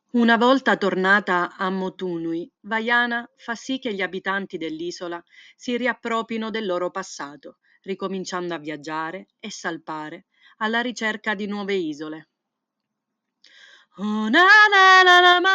Una volta tornata a Motunui, Vaiana fa sì che gli abitanti dell'isola si riappropino del loro passato, ricominciando a viaggiare e salpare alla ricerca di nuove isole. Oh, na, na, na, na,